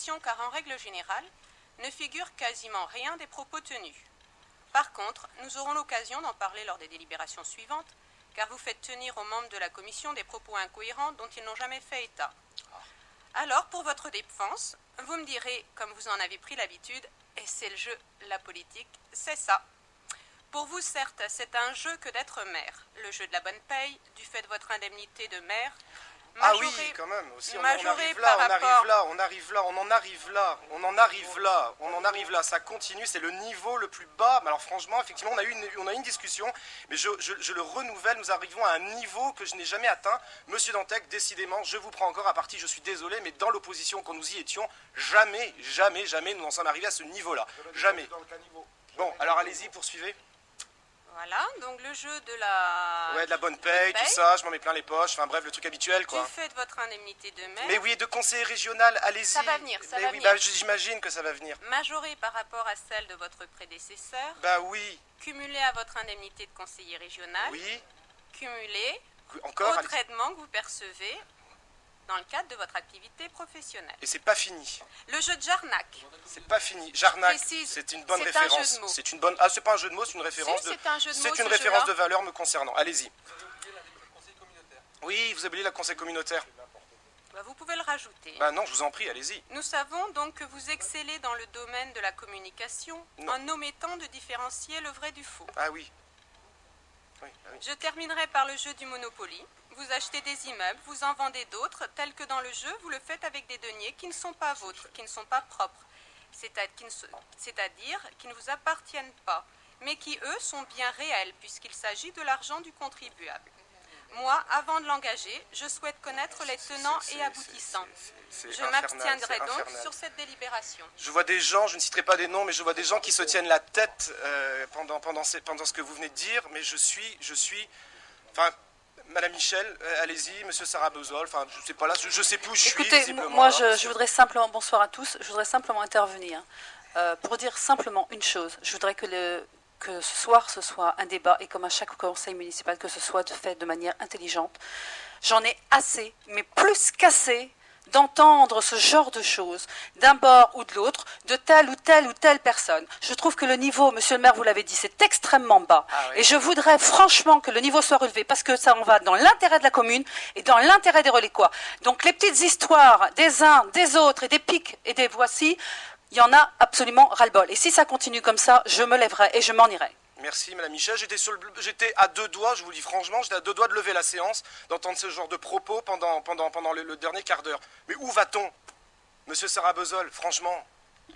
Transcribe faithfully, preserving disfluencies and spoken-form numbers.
commission car en règle générale, ne figure quasiment rien des propos tenus. Par contre, nous aurons l'occasion d'en parler lors des délibérations suivantes, car vous faites tenir aux membres de la commission des propos incohérents dont ils n'ont jamais fait état. Alors, pour votre défense, vous me direz, comme vous en avez pris l'habitude, et c'est le jeu, la politique, c'est ça. Pour vous, certes, c'est un jeu que d'être maire. Le jeu de la bonne paye, du fait de votre indemnité de maire. Majoré, ah oui, quand même, aussi, on, on arrive là, on arrive là, on arrive là, on en arrive là, on en arrive là, on en arrive là, ça continue, c'est le niveau le plus bas. Alors franchement, effectivement, on a eu une, on a eu une discussion, mais je, je, je le renouvelle, nous arrivons à un niveau que je n'ai jamais atteint. Monsieur Dantec, décidément, je vous prends encore à partie, je suis désolé, mais dans l'opposition, quand nous y étions, jamais, jamais, jamais nous n'en sommes arrivés à ce niveau-là. Jamais. Bon, alors allez-y, poursuivez. Voilà, donc le jeu de la... Ouais, de la bonne paye, paye, tout ça, je m'en mets plein les poches, enfin bref, le truc habituel, quoi. Du fait de votre indemnité de maire... Mais oui, de conseiller régional, allez-y. Ça va venir, ça Mais va oui, venir. Bah, j'imagine que ça va venir. Majoré par rapport à celle de votre prédécesseur. Bah oui. Cumulé à votre indemnité de conseiller régional. Oui. Cumulé Encore, au traitement que vous percevez dans le cadre de votre activité professionnelle. Et c'est pas fini. Le jeu de Jarnac. C'est pas fini. Jarnac, c'est une bonne référence. C'est une bonne. Ah, c'est pas un jeu de mots, c'est une référence. Si, c'est un jeu de mots. C'est une référence de valeur me concernant. Allez-y. Oui, vous avez oublié la conseil communautaire. Bah, vous pouvez le rajouter. Bah non, je vous en prie, allez-y. Nous savons donc que vous excellez dans le domaine de la communication non. en omettant de différencier le vrai du faux. Ah oui. Oui, ah oui. Je terminerai par le jeu du Monopoly. Vous achetez des immeubles, vous en vendez d'autres, tels que dans le jeu, vous le faites avec des deniers qui ne sont pas vôtres, qui ne sont pas propres, c'est-à-dire qui ne vous appartiennent pas, mais qui, eux, sont bien réels, puisqu'il s'agit de l'argent du contribuable. Moi, avant de l'engager, je souhaite connaître les tenants et aboutissants. Je m'abstiendrai donc sur cette délibération. Je vois des gens, je ne citerai pas des noms, mais je vois des gens qui se tiennent la tête euh, pendant, pendant, ces, pendant ce que vous venez de dire, mais je suis, je suis, enfin, Madame Michel, euh, allez-y, Monsieur Sarabezol, enfin, je ne sais pas là, je ne sais plus où je Écoutez, suis. Écoutez, moi, je, je voudrais simplement, bonsoir à tous, je voudrais simplement intervenir euh, pour dire simplement une chose. Je voudrais que le... que ce soir, ce soit un débat, et comme à chaque conseil municipal, que ce soit fait de manière intelligente. J'en ai assez, mais plus qu'assez, d'entendre ce genre de choses, d'un bord ou de l'autre, de telle ou telle ou telle personne. Je trouve que le niveau, monsieur le maire, vous l'avez dit, c'est extrêmement bas. Ah oui. Et je voudrais franchement que le niveau soit relevé, parce que ça en va dans l'intérêt de la commune et dans l'intérêt des Relécois. Donc les petites histoires des uns, des autres, et des pics et des voici, il y en a absolument ras-le-bol. Et si ça continue comme ça, je me lèverai et je m'en irai. Merci, Madame Michel. J'étais, sur le, j'étais à deux doigts, je vous le dis franchement, j'étais à deux doigts de lever la séance, d'entendre ce genre de propos pendant, pendant, pendant le, le dernier quart d'heure. Mais où va-t-on, Monsieur Sarabezol, franchement?